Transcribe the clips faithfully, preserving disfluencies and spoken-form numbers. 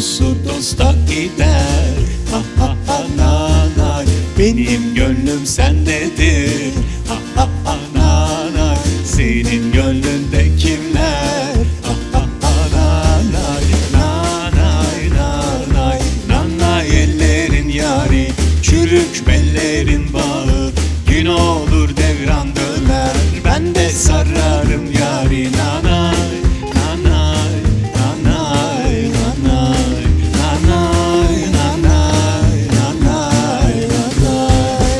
doğrusu dosta gider. Ha ha ha nanay, benim gönlüm sendedir. Ha ha ha nanay, senin gönlünde kimler? Ha ha ha nanay, nanay nanay, nanay ellerin yari, çürük bellerin bağı. Gün olur devran döner, ben de sararım yari. Nanay nanay nanay nanay nanay nanay nanay nanay.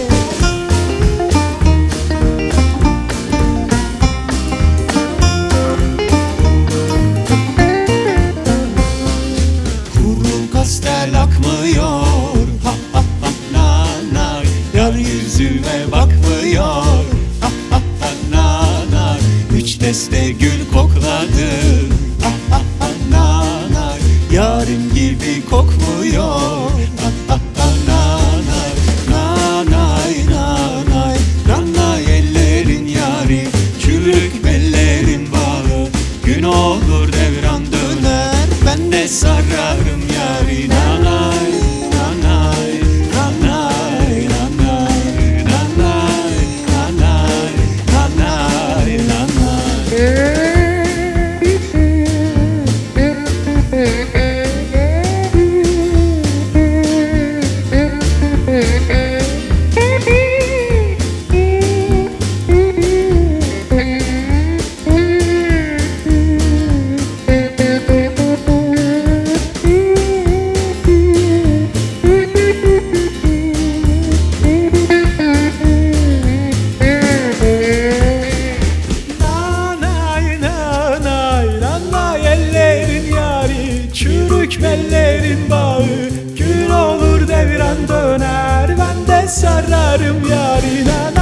Kuru kastel akmıyor, ha ha ha nanay, yar yüzüme bakmıyor. Ha ha ha nanay, üç deste gül kokladım. Ha ha ha nanay, yarim gibi kokmuyor. Ha ha ha nanay, nanay nanay, nanay ellerin yari, çürük bellerin bağı. Gün olur devran döner, ben de sararım yari. Nanay nanay nanay nanay nanay nanay nanay nanay. Çürük bellerin bağı, gün olur devran döner, ben de sararım yarına.